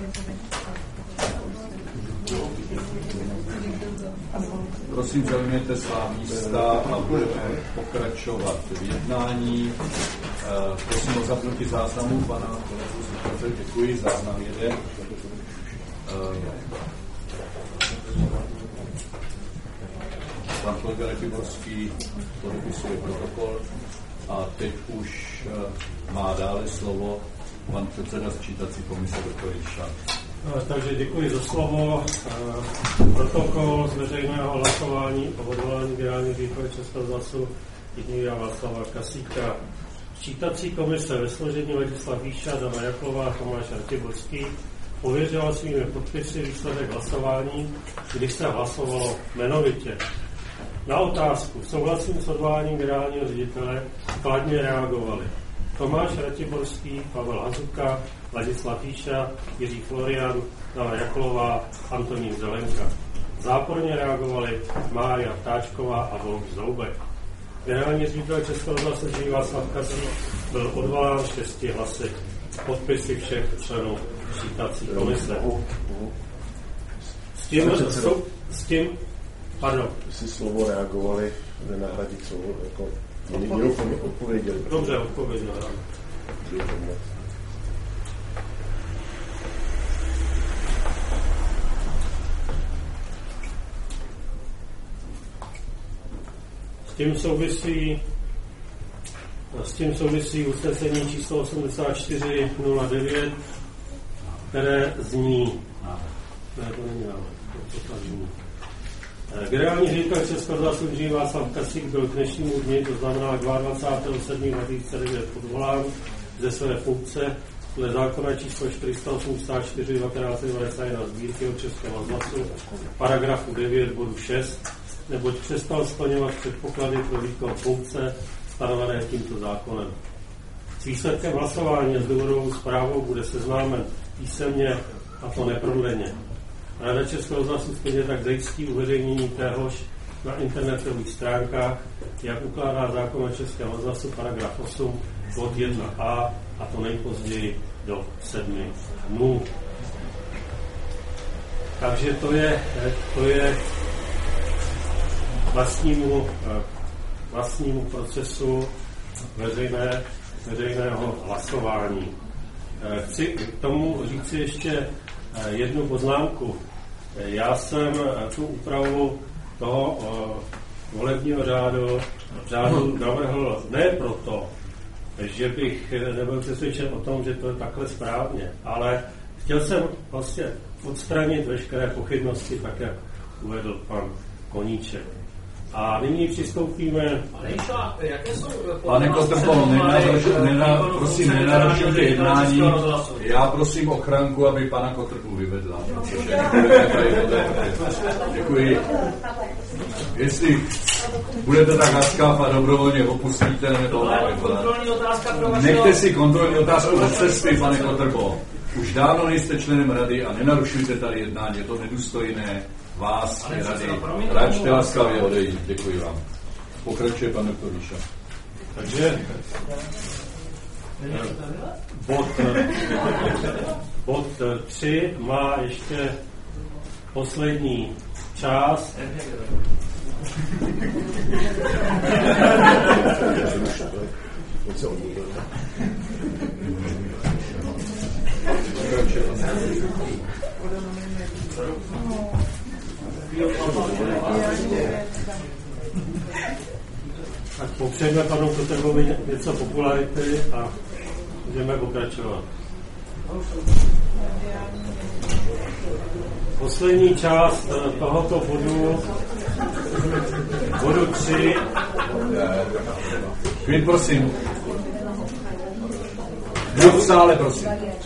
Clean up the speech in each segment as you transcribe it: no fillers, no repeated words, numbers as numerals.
Prosím, zaujměte svá místa a budeme pokračovat v jednání. Prosím o zapnutí záznamu pana kolegu. Děkuji, záznam jede. Pan kolega Ratiborský podepisuje protokol a teď už má dále slovo pan předseda sčítací komise dr. Ríša. Takže děkuji za slovo. Protokol z veřejného hlasování o odvolání generálního ředitele Českého rozhlasu Ing. Václava Kasíka. Sčítací komise ve složení Ladislav Výša, Dana Jaklová, Tomáš Ratiborský pověřila svými podpisy výsledek hlasování, když se hlasovalo jmenovitě. Na otázku souhlasím s odvoláním generálního ředitele kladně reagovali Tomáš Ratiborský, Pavel Hazuka, Ladislav Výša, Jiří Florian, Dana Jaklová, Antonín Zelenka. Záporně reagovali Mária Ptáčková a Volk Zoubek. Generální ředitel Českého rozhlasu Václav Kasík byl odvolán 6 hlasy. Podpisy všech členů sčítací komise. S tím, pardon. Si slovo reagovali, nenahradit slovo, jako odpověděli. Dobře, odpověděli. S tím souvisí usnesení číslo 8409, které zní. Generální ředitel Českého rozhlasu Václav Kasík byl k dnešnímu dni, to znamená 22.7.2009 odvolán ze své funkce dle zákona číslo 484/1991 Sbírky o Českém rozhlasu, paragrafu 9 bodu 6, neboť přestal splňovat předpoklady pro výkon funkce stanovené tímto zákonem. S výsledkem hlasování a s důvodovou zprávou bude seznámen písemně, a to neprodleně. Rada Českého rozhlasu stejně tak zajistí uveřejnění téhož na internetových stránkách, jak ukládá zákon o Českém rozhlasu paragraf 8 bod 1a, a to nejpozději do 7 dnů. Takže to je vlastnímu procesu veřejného hlasování. Chci k tomu říci ještě jednu poznámku. Já jsem tu úpravu toho volebního řádu navrhl ne proto, že bych nebyl přesvědčen o tom, že to je takhle správně, ale chtěl jsem vlastně odstranit veškeré pochybnosti, tak jak uvedl pan Koníček. A nyní přistoupíme... Pane Kotrbo, prosím, nenarušujte jednání. Já prosím ochranku, aby pana Kotrbu vyvedla. Děkuji. Jestli budete tak laskav a dobrovolně opustíte, nebo... Nechte si kontrolní otázku od cesty, pane Kotrbo. Už dávno nejste členem rady a nenarušujte tady jednání, je to nedůstojné vás i rady. Račte laskavě odejít. Děkuji vám. Pokračuje pan doktor Ríša. Takže bod 3 má ještě poslední část. Tak popřejme panu Kotrbovi něco popularity a můžeme pokračovat. Poslední část tohoto bodu 3. Klid, prosím. Kdo v sále, prosím.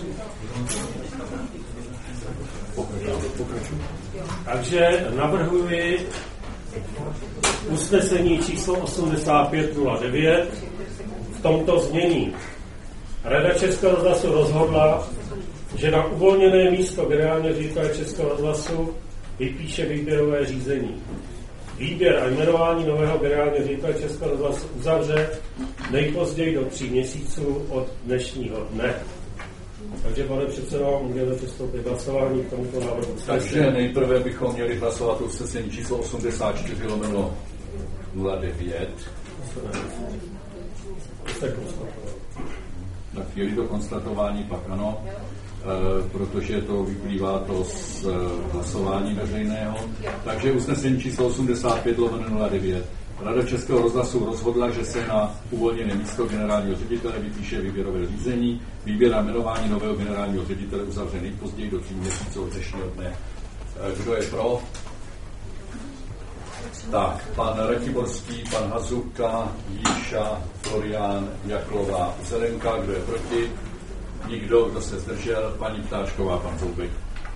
Takže navrhuji usnesení číslo 8509 v tomto znění. Rada Českého rozhlasu rozhodla, že na uvolněné místo generálního ředitele Českého rozhlasu vypíše výběrové řízení. Výběr a jmenování nového generálního ředitele Českého rozhlasu uzavře nejpozději do 3 měsíců od dnešního dne. Takže, pane předsedo, můžeme přistoupit k hlasování k tomuto návrhu. Takže nejprve bychom měli hlasovat usnesení číslo 84/09. Tak je-li to konstatování, pak ano, protože to vyplývá to z hlasování veřejného. Takže usnesení číslo 85/09. Rada Českého rozhlasu rozhodla, že se na uvolněné místo generálního ředitele vypíše výběrové řízení. Výběr a jmenování nového generálního ředitele uzavře nejpozději do 3 měsíců od dnešního dne. Kdo je pro? Tak, pan Ratiborský, pan Hazuka, Jíša, Florián, Jaklová, Zelenka. Kdo je proti? Nikdo. Kdo se zdržel? Paní Ptáčková, pan Zoubek.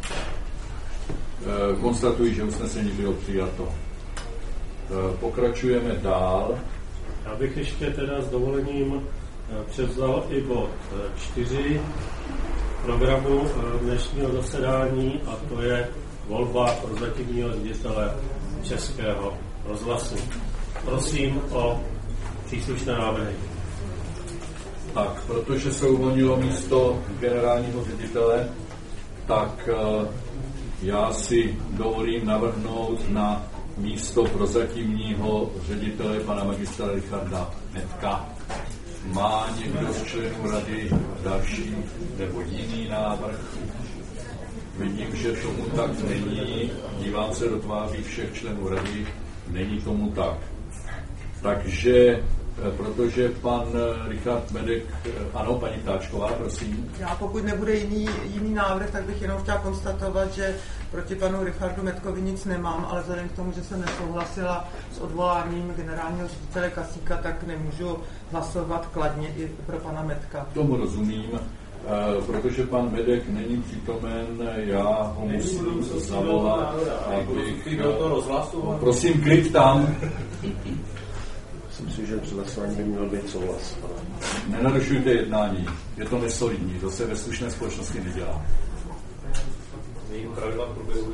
Konstatuji, že usnesení bylo přijato. Pokračujeme dál. Já bych ještě teda s dovolením převzal i bod 4 programu dnešního zasedání, a to je volba prozatímního ředitele Českého rozhlasu. Prosím o příslušné návrhy. Tak, protože se uvolnilo místo generálního ředitele, tak já si dovolím navrhnout na místo prozatímního ředitele pana magistra Richarda Metka. Má někdo z členů rady další nebo jiný návrh? Vidím, že tomu tak není. Dívám se do tváří všech členů rady. Není tomu tak. Takže, protože pan Richard Medek, ano, paní Ptáčková, prosím. Já pokud nebude jiný návrh, tak bych jenom chtěla konstatovat, že proti panu Richardu Metkovi nic nemám, ale vzhledem k tomu, že jsem nesouhlasila s odvoláním generálního ředitele Kasíka, tak nemůžu hlasovat kladně i pro pana Metka. Tomu rozumím. Protože pan Medek není přítomen, já ho musím zavolat, abych... Prosím, klid tam. Myslím si, že při hlasování by měl být souhlas. Nenarušujte jednání, je to nesolidní, to se ve slušné společnosti nedělá. Jejím pravidla průběhu.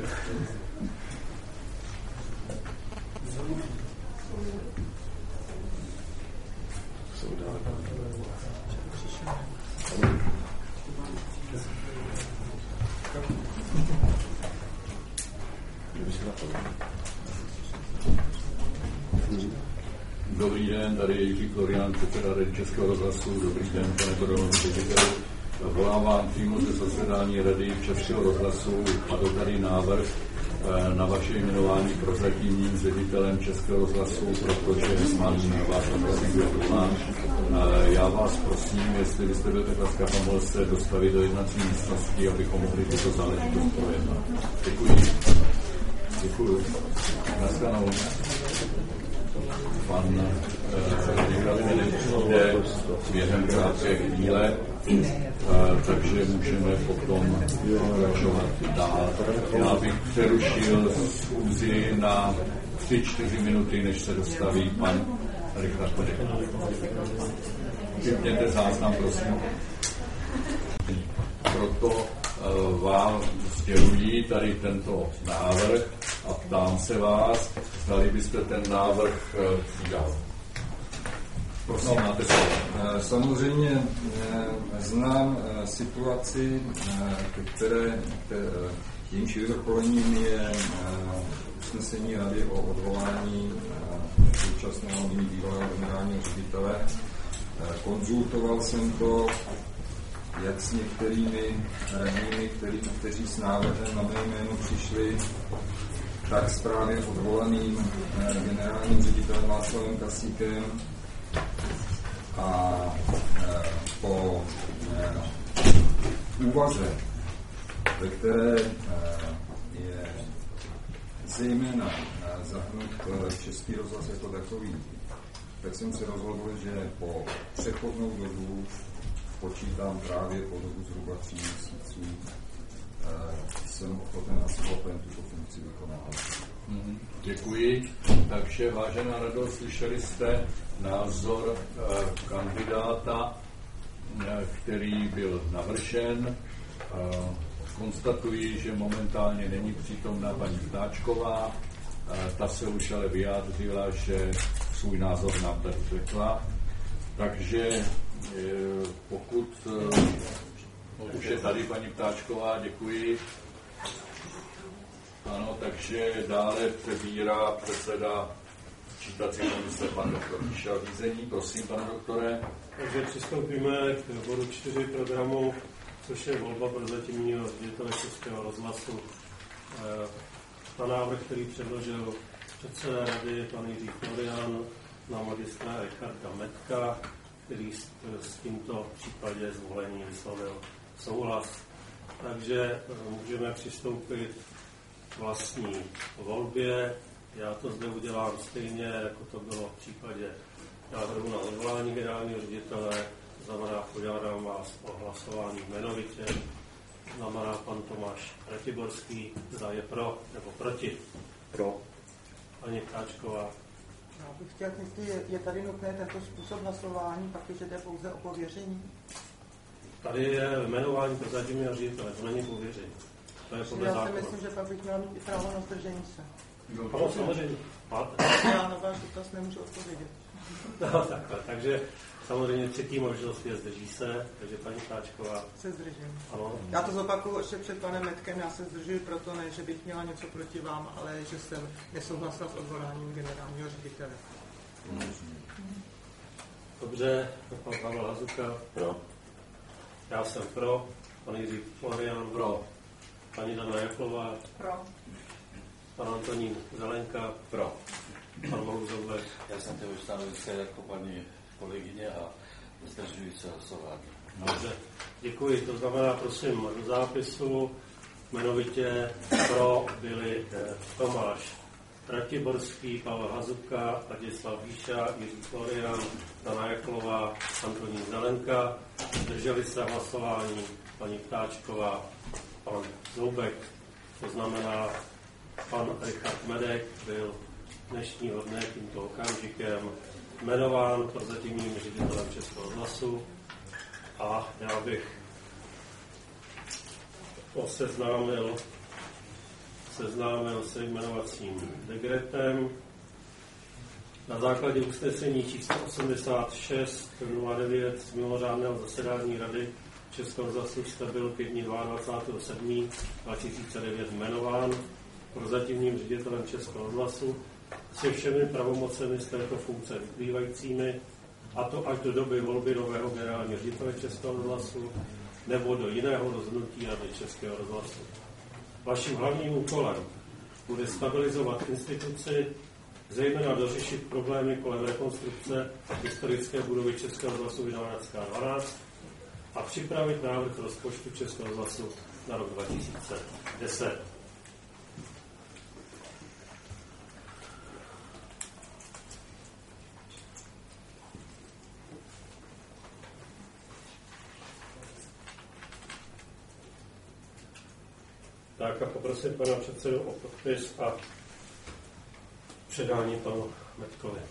Dobrý den, tady je Jiří Florián, předseda Rady Českého rozhlasu. Dobrý den, pane Borovný ředitel. Volám přímo ze zasedání Rady Českého rozhlasu. Padl tady návrh na vaše jmenování prozatímním ředitelem Českého rozhlasu, protože mám vás prosím dovolám. Já vás prosím, jestli byste byl tak laskav a mohl se dostavit do jednací místnosti, abychom mohli tyto záležitosti projednat. Děkuji. Děkuji. Naschledanou. Pan jde během krátké chvíle, takže můžeme potom pokračovat dál. Já bych přerušil schůzi na 3-4 minuty, než se dostaví pan Richard Medek. Vypněte záznam, prosím. Proto vám sděluji tady tento návrh a ptám se vás, zdali byste ten návrh přijal. Prosím, máte slovo. Samozřejmě znám situaci, které jejímž vyvrcholením je usnesení Rady o odvolání současného nyní bývalého generálního ředitele. Konzultoval jsem to jak s některými radními, kteří s návrhem na mé jméno přišli, tak s právě odvolaným generálním ředitelem Václavem Kasíkem. A po úvaze, ve které je zejména zahrnut Český rozhlas jako takový, tak jsem se rozhodl, že po přechodnou dobu počítám právě po dobu zhruba 3 měsíců, jsem ochoten a schopen tuto funkci vykonávat. Děkuji. Takže, vážená rado, slyšeli jste názor kandidáta, který byl navržen. Konstatuji, že momentálně není přítomná paní Ptáčková. Ta se už ale vyjádřila, že svůj názor nám tady řekla. Takže pokud Už je tady paní Ptáčková, děkuji. Ano, takže dále přebírá předseda čítací komise pan doktor Michal Vízení. Prosím, pane doktore. Takže přistoupíme k bodu 4 programu, což je volba prozatímního ředitele Českého rozhlasu. Na návrh, který předložil předseda rady, pan Jiří Florian, na magistra Richarda Metka, který s tímto případě zvolení vyslovil souhlas. Takže můžeme přistoupit k vlastní volbě. Já to zde udělám stejně, jako to bylo v případě návrhu na odvolání generálního ředitele. Znamená, požádám vás o hlasování jmenovitě. Znamená pan Tomáš Ratiborský, zda je pro nebo proti. Pro. Paní Ptáčková. Já bych chtěl, jestli je tady nutné tento způsob hlasování, pak když jde pouze o pověření. Tady je jmenování prozatímního ředitele, to není pověření. To je podle zákona. Já si myslím, že pak bych měla mít i právo na zdržení se. Ano, samozřejmě. Máte. Já na váš dotaz nemůžu odpovědět. No, takhle. Takže samozřejmě třetí možnost je zdrží se, takže paní Ptáčková. Se zdržím. Ano. Já to zopakuju ještě před panem Metkem, já se zdržuji proto, ne, že bych měla něco proti vám, ale že jsem nesouhlasila s odvoláním generálního ředitele. Dobře, pan Pavel Hazuka. Pro. Já jsem pro. Pan Jiří Florian. Pro. Paní Dana Jaklová. Pro. Pan Antonín Zelenka. Pro. Pan Bohuzoubek. Já jsem chtěl vystavit se jako paní kolegyně a zdržuji se hlasování. Dobře, děkuji. To znamená, prosím, do zápisu jmenovitě pro byli Tomáš Ratiborský, Pavel Hazuka, Ladislav Výša, Jiří Florian, Dana Jaklová, Antonín Zelenka. Drželi se hlasování paní Ptáčková, pan Zoubek. To znamená, pan Richard Medek byl dnešního dne tímto okamžikem jmenován prozatímním ředitelem Českého rozhlasu a já bych seznámil se jmenovacím dekretem. Na základě usnesení číslo 86/09 z mimořádného zasedání Rady Českého rozhlasu jste byl ke dni 22.7.2009 jmenován prozatímním ředitelem Českého rozhlasu se všemi pravomocemi z této funkce vyplývajícími, a to až do doby volby nového generálního ředitele Českého rozhlasu nebo do jiného rozhodnutí Rady Českého rozhlasu. Vaším hlavním úkolem bude stabilizovat instituci, zejména dořešit problémy kolem rekonstrukce historické budovy Českého rozhlasu Vinohradská 12 a připravit návrh rozpočtu Českého rozhlasu na rok 2010. Tak a poprosím pana předsedu o podpis a předání panu Metkovi.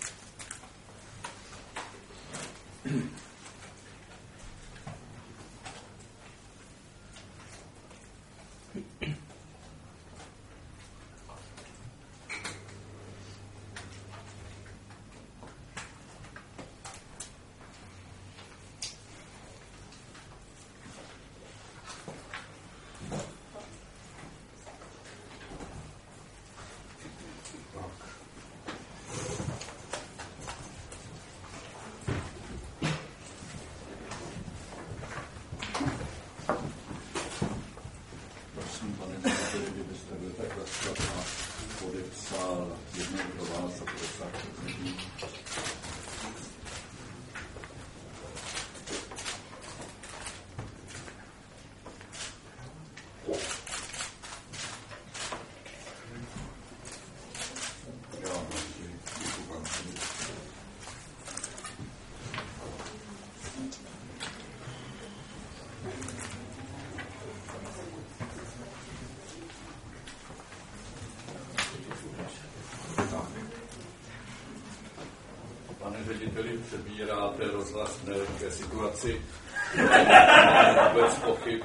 Řediteli, přebíráte rozhlas v nelehké situaci. Vůbec pochyb.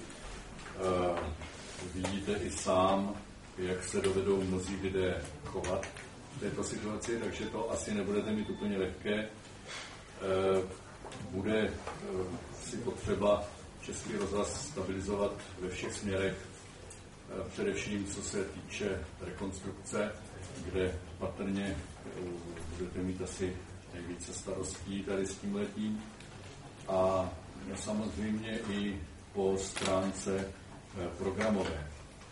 Vidíte i sám, jak se dovedou mnozí lidé chovat v této situaci, takže to asi nebudete mít úplně lehké. Bude si potřeba Český rozhlas stabilizovat ve všech směrech, především co se týče rekonstrukce, kde patrně budete mít asi nejvíce starostí tady s tímhletím, a samozřejmě i po stránce programové.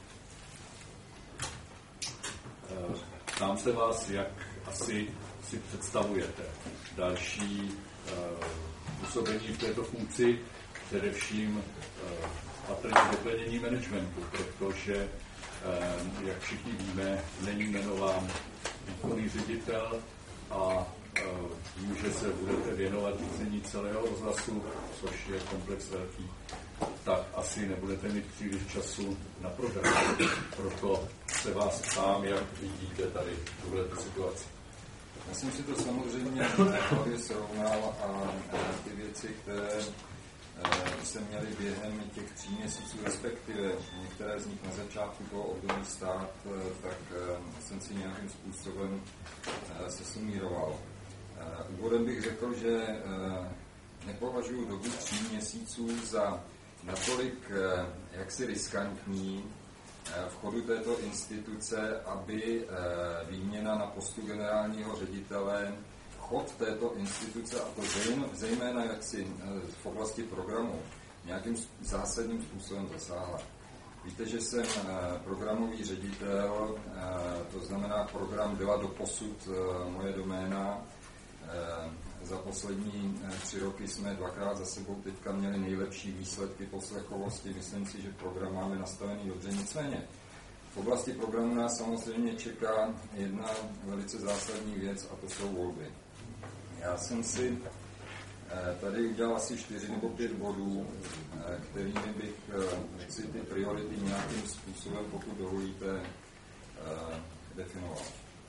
Ptám se vás, jak asi si představujete další působení v této funkci, především patrně doplnění managementu, protože, jak všichni víme, není jmenován výkonný ředitel a tím, že se budete věnovat řízení celého rozhlasu, což je komplex velký, tak asi nebudete mít příliš času na program. Proto se vás ptám, jak vidíte tady tuhle situaci. Já jsem si to samozřejmě hlavě srovnal a ty věci, které se měly během těch 3 měsíců, respektive některé z nich na začátku toho období stát, tak jsem si nějakým způsobem se sumíroval. Úvodem bych řekl, že nepovažuji dobu 3 měsíců za natolik jaksi riskantní v chodu této instituce, aby výměna na postu generálního ředitele chod této instituce, a to zejména jaksi v oblasti programu, nějakým zásadním způsobem zasáhla. Víte, že jsem programový ředitel, to znamená program byla doposud moje doména. Za poslední 3 roky jsme 2krát za sebou teďka měli nejlepší výsledky poslechovosti. Myslím si, že program máme nastavený dobře. Nicméně v oblasti programu nás samozřejmě čeká jedna velice zásadní věc, a to jsou volby. Já jsem si tady udělal asi 4 nebo 5 bodů, kterými bych si ty priority nějakým způsobem, pokud dovolíte, definoval.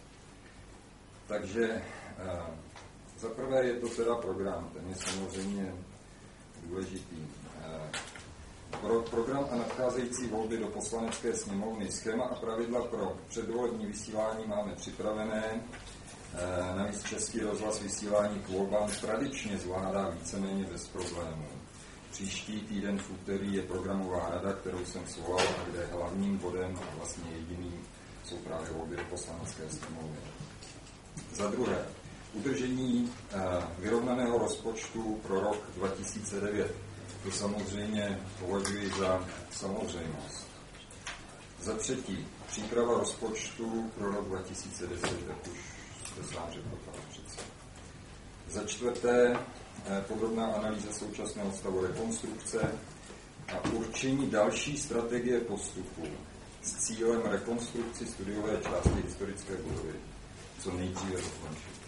Takže za prvé je to teda program, ten je samozřejmě důležitý. Program a nadcházející volby do Poslanecké sněmovny, schéma a pravidla pro předvolební vysílání máme připravené. Navíc Český rozhlas vysílání k volbám tradičně zvládá víceméně bez problémů. Příští týden v úterý je programová rada, kterou jsem svolal, kde hlavním bodem a vlastně jediným jsou právě volby do Poslanecké sněmovny. Za druhé, udržení vyrovnaného rozpočtu pro rok 2009. To samozřejmě považuji za samozřejmost. Za třetí, příprava rozpočtu pro rok 2010, jak už jste sám řekl, pane předseda. Za čtvrté, podrobná analýza současného stavu rekonstrukce a určení další strategie postupu s cílem rekonstrukci studiové části historické budovy co nejdříve dokončit.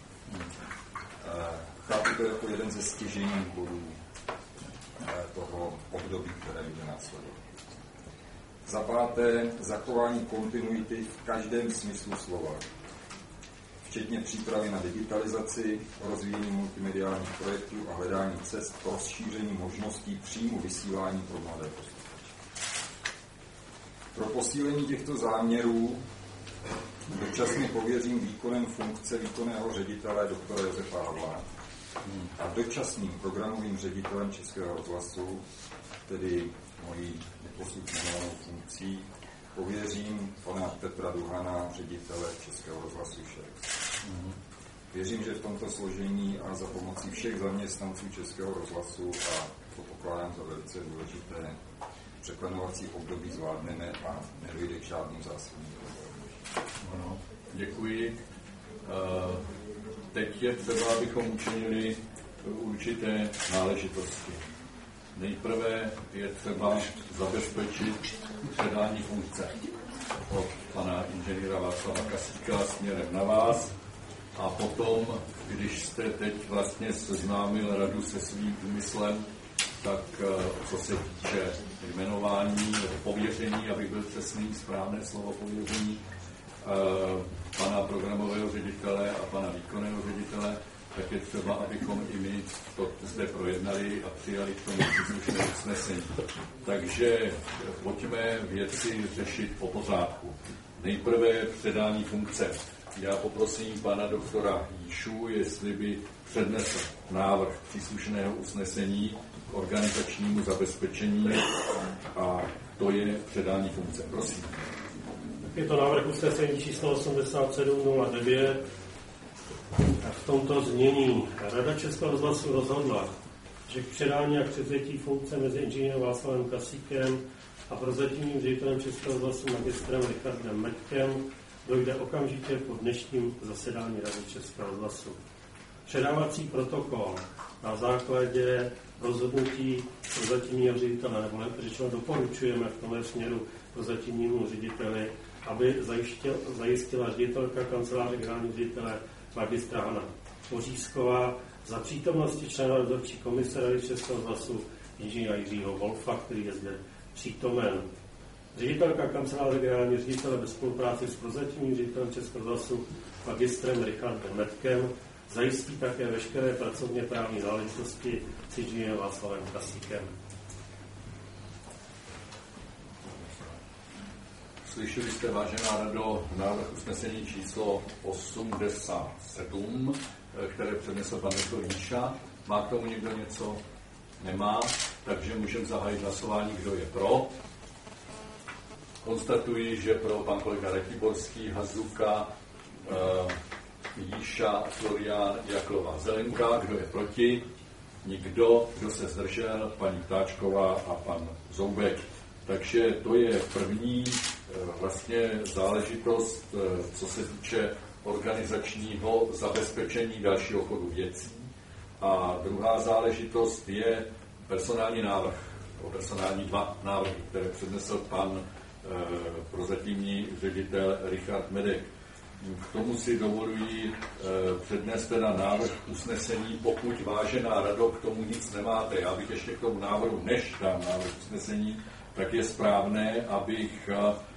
Chápu to jako jeden ze stěžejních bodů toho období, které bude následovat. Za páté, zachování kontinuity v každém smyslu slova, včetně přípravy na digitalizaci, rozvíjení multimediálních projektů a hledání cest pro rozšíření možností příjmu vysílání pro mladé posluchače. Pro posílení těchto záměrů dočasně pověřím výkonem funkce výkonného ředitele doktora Josefa Havla a dočasným programovým ředitelem Českého rozhlasu, tedy mojí neposud jmenovanou funkcí, pověřím pana Petra Duhana, ředitele Českého rozhlasu ŠEX. Věřím, že v tomto složení a za pomocí všech zaměstnanců Českého rozhlasu, a to pokládám za velice důležité, překlenovací období zvládneme a nedojde k žádným zásadním problémům. Ano, děkuji. Teď je třeba, abychom učinili určité náležitosti. Nejprve je třeba zabezpečit předání funkce od pana inženýra Václava Kasíka směrem na vás, a potom, když jste teď vlastně seznámil radu se svým úmyslem, tak co se týče jmenování nebo pověření, abych byl přesný, správné slovo pověření, pana programového ředitele a pana výkonného ředitele, tak je třeba, abychom i my to zde projednali a přijali k tomu příslušné usnesení. Takže pojďme věci řešit po pořádku. Nejprve předání funkce. Já poprosím pana doktora Jíšu, jestli by přednesl návrh příslušného usnesení k organizačnímu zabezpečení a to je předání funkce. Prosím. Je to návrh usnesení číslo 8709. V tomto znění Rada Českého rozhlasu rozhodla, že k předání a k převzetí funkce mezi inženýrem Václavem Kasíkem a prozatímním ředitelem Českého rozhlasu magistrem Richardem Metkem dojde okamžitě po dnešním zasedání Rady Českého rozhlasu. Předávací protokol na základě rozhodnutí prozatímního ředitele, nebo řečeno doporučujeme v tomhle směru prozatímnímu řediteli, aby zajistila ředitelka kanceláře generálního ředitele magistra Hana Pořízková za přítomnosti člena dozorčí komise Rady Českého rozhlasu inženýra Jiřího Wolfa, který je zde přítomen. Ředitelka kanceláře generálního ředitele ve spolupráci s prozatímním ředitelem Českého rozhlasu magistrem Richardem Metkem zajistí také veškeré pracovně právní záležitosti s inženýrem Václavem Kasíkem. Slyšeli jste, vážená rado, návrh usnesení číslo 87, které přednesl pan doktor Níša. Má k tomu někdo něco? Nemá, takže můžeme zahájit hlasování, kdo je pro. Konstatuji, že pro pan kolega Ratiborský, Hazuka, Jíša, Florián, Jaklová, Zelenka. Kdo je proti? Nikdo. Kdo se zdržel? Paní Ptáčková a pan Zoubek. Takže to je první vlastně záležitost, co se týče organizačního zabezpečení dalšího chodu věcí. A druhá záležitost je personální návrh, personální dva návrhy, které přednesl pan prozatímní ředitel Richard Medek. K tomu si dovoluji přednést teda návrh usnesení, pokud vážená rado k tomu nic nemáte. Já bych ještě k tomu návrhu, než dám návrh usnesení, tak je správné, abych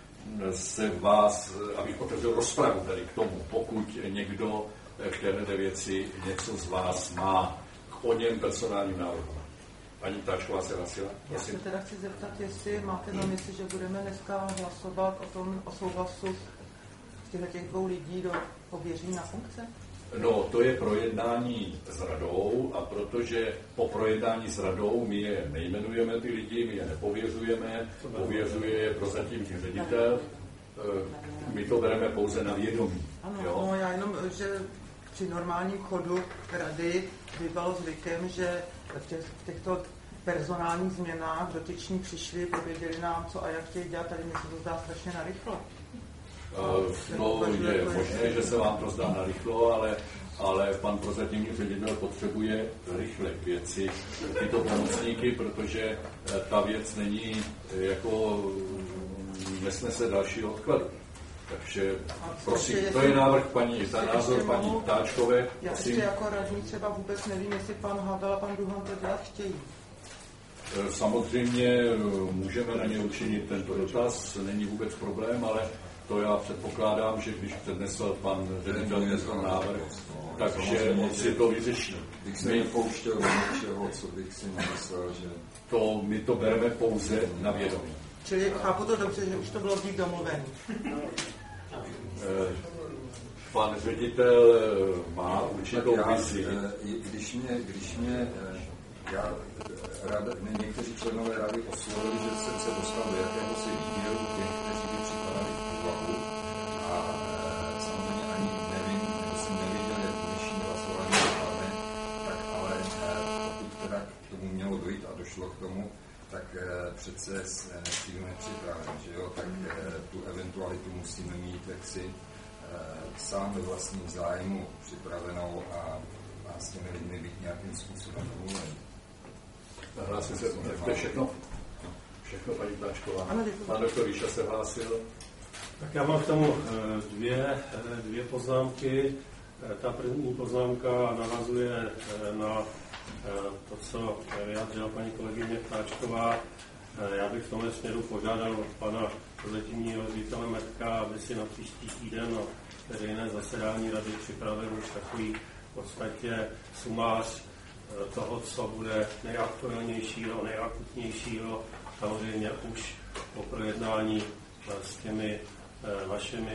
otevřel rozpravu tady k tomu, pokud někdo k této věci něco z vás má k o něm personálním návrhu. Paní Ptáčková se hlasila? Já se teda chci zeptat, jestli máte na mysli, že budeme dneska hlasovat o souhlasu těch dvou lidí do pověření na funkce? No, to je projednání s radou a protože po projednání s radou my je nejmenujeme ty lidi, my je nepověřujeme, pověřuje je prozatímní ředitel, my to bereme pouze na vědomí. Ano, jo? No, já jenom, že při normálním chodu rady bylo zvykem, že v těchto personálních změnách dotyční přišli, pověděli nám, co a jak chtějí dělat, tady mi se to zdá strašně narychlo. No, je možné, že se vám to zdá narychlo, ale pan prozatímní ředitel potřebuje rychle věci, tyto pomocníky, protože ta věc není jako nesnese další odkladu. Takže prosím, to je návrh názor paní Ptáčkové. Já ještě jako radní třeba vůbec nevím, jestli pan Havel a pan Duhan to dělat chtějí. Samozřejmě můžeme na ně učinit tento dotaz, není vůbec problém, ale to já předpokládám, že když přednesl pan ředitel tento návrh, takže si to vyřeší. Když se nepouštěl do něčeho, co bych si nemyslel, že... My to bereme pouze na vědomí. Čili chápu to dobře, že už to bylo dřív domluvený. Pan ředitel má určitou vizi. Když mě někteří členové rady oslovili, že jsem se dostal do jakéhosi výběru těch, kteří by připadali v úvahu a samozřejmě ani nevím, nebo jsem nevěděl, jak dnešní hlasování dopadne, tak ale pokud teda k tomu mělo dojít a došlo k tomu, tak přece nestihnu nepřipraven, že jo, tak tu eventualitu musíme mít jaksi sám ve vlastním zájmu připravenou a s těmi lidmi být nějakým způsobem domluvený. Hlásí se, to je všechno? Všechno, paní Ptáčková. Pan doktor Ríša se hlásil. Tak já mám k tomu dvě poznámky. Ta první poznámka navazuje na to, co vyjádřila paní kolegyně Ptáčková. Já bych v tomhle směru požádal pana prozatímního ředitele Metka, aby si na příští týden na veřejné zasedání rady připravil už takový v podstatě sumář toho, co bude nejaktuálnějšího, nejakutnějšího, samozřejmě už po projednání s těmi vašimi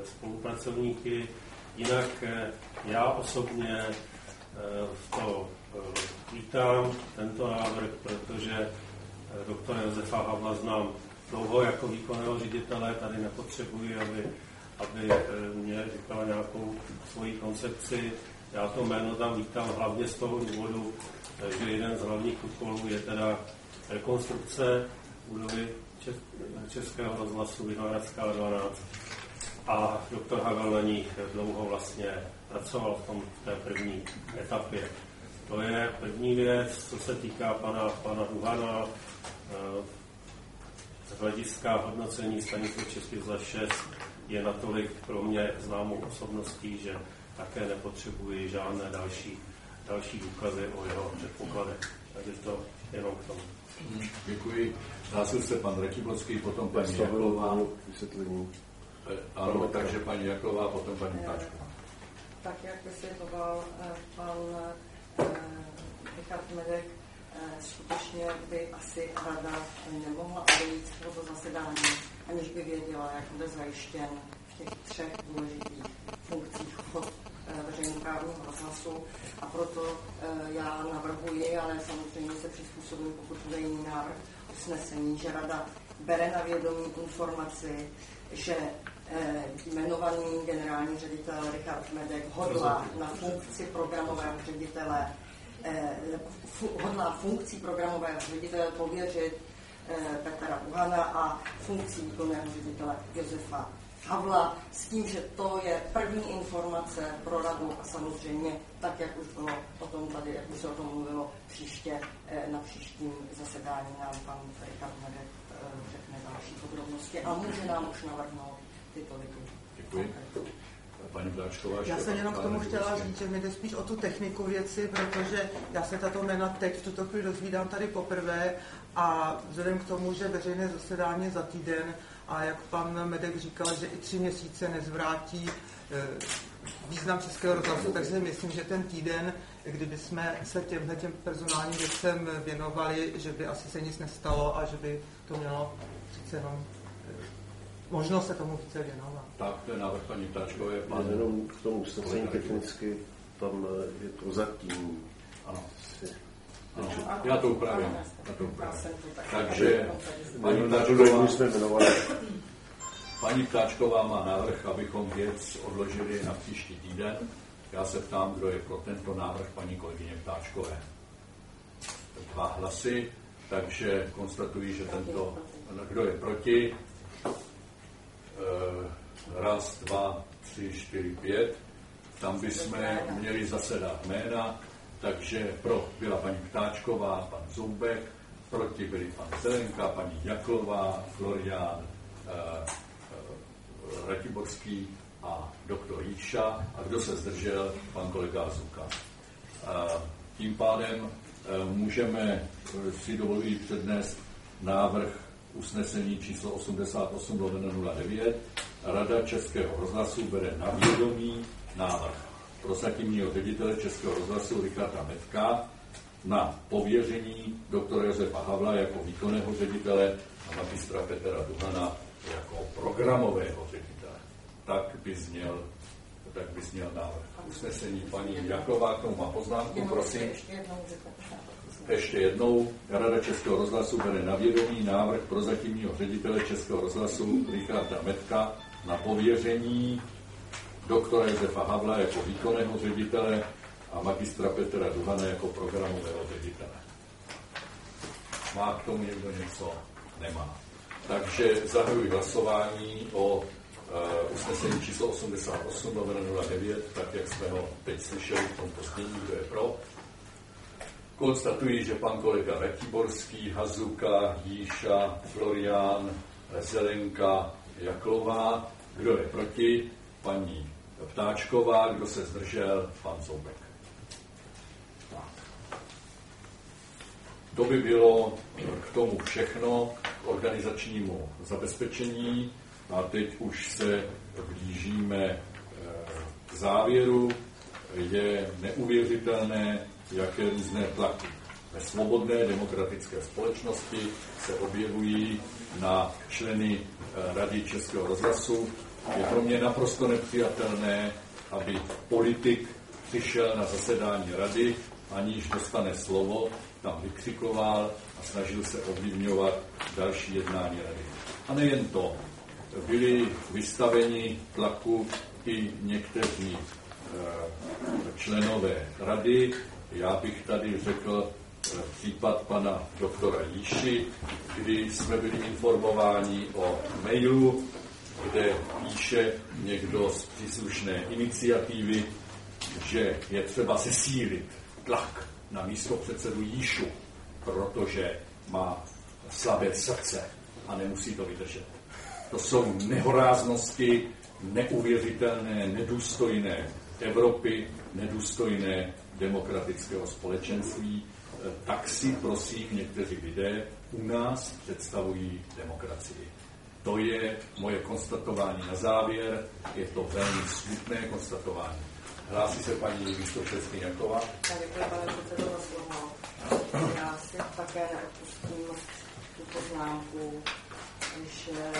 spolupracovníky. Jinak já osobně to Vítám tento návrh, protože doktora Josefa Havla znám dlouho jako výkonného ředitele, tady nepotřebuji, aby mě říkala nějakou svoji koncepci. Já to jméno tam vítám hlavně z toho důvodu, že jeden z hlavních úkolů je teda rekonstrukce budovy Českého rozhlasu Vinohradská 12 a doktor Havel na ní dlouho vlastně pracoval v té první etapě. To je první věc, co se týká pana Duhana. Z hlediska hodnocení stanice Český rozhlas 6 je natolik pro mě známou osobností, že také nepotřebuji žádné další důkazy o jeho předpokladech. Takže to jenom k tomu. Děkuji. Hlásil se pan Ratiborský, potom paní Jaklová. Ano, takže paní Jaklová, potom paní Ptáčková. Tak, jak vysvětloval pan Richard Medek, skutečně by asi rada nemohla odejít z tohoto zasedání, aniž by věděla, jak bude zajištěn v těch 3 důležitých funkcích chod veřejnoprávního rozhlasu. A proto já navrhuji, ale samozřejmě se přizpůsobím, pokud bude jiný návrh usnesení, že rada bere na vědomí informaci, že jmenovaný generální ředitel Richard Medek hodlá na funkci programového ředitele funkcí programového ředitele pověřit Petra Duhana a funkcí výkonného ředitele Josefa Havla, s tím, že to je první informace pro radu a samozřejmě, tak jak už bylo o tom tady, jak už se o tom mluvilo, na příštím zasedání nám pan Richard Medek řekne další podrobnosti a může nám už navrhnout tyto lidi. Děkuji. Paní Ptáčková. Já jsem jenom k tomu chtěla říct, že mi jde spíš o tu techniku věci, protože já se tato jména teď v tuto chvíli dozvídám tady poprvé a vzhledem k tomu, že veřejné zasedání za týden a jak pan Medek říkal, že i 3 měsíce nezvrátí význam Českého rozhlasu, takže myslím, že ten týden, kdyby jsme se těm personálním věcem věnovali, že by asi se nic nestalo a že by to mělo přece jenom možnost se tomu více věnovat. Tak, to je návrh paní Ptáčkové. Jenom k tomu usnesení technicky, tam je to zatím. Ano. Já to upravím. Takže paní Ptáčková má návrh, abychom věc odložili na příští týden. Já se ptám, kdo je pro tento návrh paní kolegyně Ptáčkové. 2 hlasy, takže konstatuji, že kdo je proti. 1, 2, 3, 4, 5. Tam bychom měli zasedat jména, takže pro byla paní Ptáčková, pan Zoubek, proti byli pan Zelenka, paní Jaklová, Florián, Ratiborský a doktor Jíša. A kdo se zdržel? Pan kolega Zuka. Tím pádem můžeme si dovolit přednést návrh usnesení číslo 88/09. Rada Českého rozhlasu bere na vědomí návrh prozatímního ředitele Českého rozhlasu Richarda Medka na pověření doktora Josefa Havla jako výkonného ředitele a magistra Petra Duhana jako programového ředitele. Tak by zněl návrh usnesení. Paní Jaková k tomu má poznámku, prosím. Ještě jednou, Rada Českého rozhlasu bere na vědomí návrh prozatímního ředitele Českého rozhlasu Richarda Medka na pověření doktora Josefa Havla jako výkonného ředitele a magistra Petra Duhana jako programového ředitele. Má k tomu někdo něco? Nemá. Takže zahajuji hlasování o usnesení číslo 88/09, tak jak jsme ho teď slyšeli v tom poslední, kdo je pro. Konstatuji, že pan kolega Ratiborský, Hazuka, Jíša, Florián, Zelenka, Jaklová. Kdo je proti? Paní Ptáčková. Kdo se zdržel? Pan Zoubek. To by bylo k tomu všechno, k organizačnímu zabezpečení. A teď už se blížíme k závěru. Je neuvěřitelné, jaké různé tlaky ve svobodné demokratické společnosti se objevují na členy Rady Českého rozhlasu. Je pro mě naprosto nepřijatelné, aby politik přišel na zasedání rady aniž dostane slovo, tam vykřikoval a snažil se ovlivňovat další jednání rady. A nejen to, byli vystaveni tlaku i někteří členové rady. Já bych tady řekl případ pana doktora Jíši, kdy jsme byli informováni o mailu, kde píše někdo z příslušné iniciativy, že je třeba zesílit tlak na místopředsedu Jíšu, protože má slabé srdce a nemusí to vydržet. To jsou nehoráznosti, neuvěřitelné, nedůstojné Evropy, nedůstojné demokratického společenství. Tak si, prosím, někteří lidé u nás představují demokracii. To je moje konstatování na závěr, je to velmi smutné konstatování. Hlásí se paní místopředsedkyně Jaková. Děkuji, pane předsedo, za slovo. Já si také neodpustím tu poznámku, že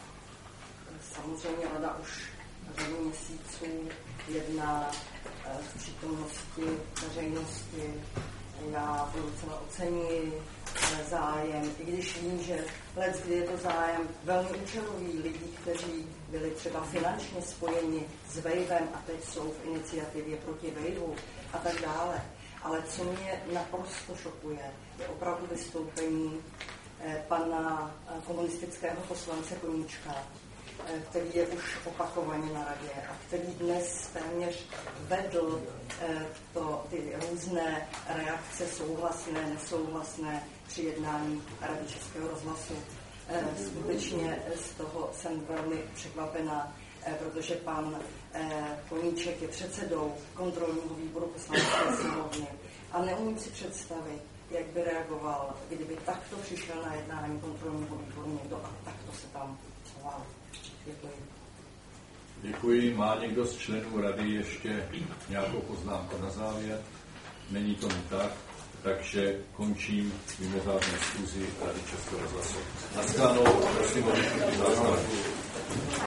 samozřejmě rada už řadu měsíců jedná v přítomnosti veřejnosti. Já velice oceňuji zájem, i když vím, že leckdy je to zájem velmi účelový lidí, kteří byli třeba finančně spojeni s Wavem a teď jsou v iniciativě proti Waveu a tak dále. Ale co mě naprosto šokuje, je opravdu vystoupení pana komunistického poslance Koníčka, který je už opakovaně na radě a který dnes téměř vedl ty různé reakce souhlasné, nesouhlasné při jednání Rady Českého rozhlasu. Skutečně z toho jsem velmi překvapená, protože pan Koníček je předsedou kontrolního výboru Poslanecké sněmovny a neumím si představit, jak by reagoval, kdyby takto přišel na jednání kontrolního výboru někdo a takto se tam choval. Děkuji. Děkuji. Má někdo z členů rady ještě nějakou poznámku na závěr? Není tomu tak, takže končím mimořádnou schůzi Rady Českého rozhlasu. Naschledanou, prosím o záznamu.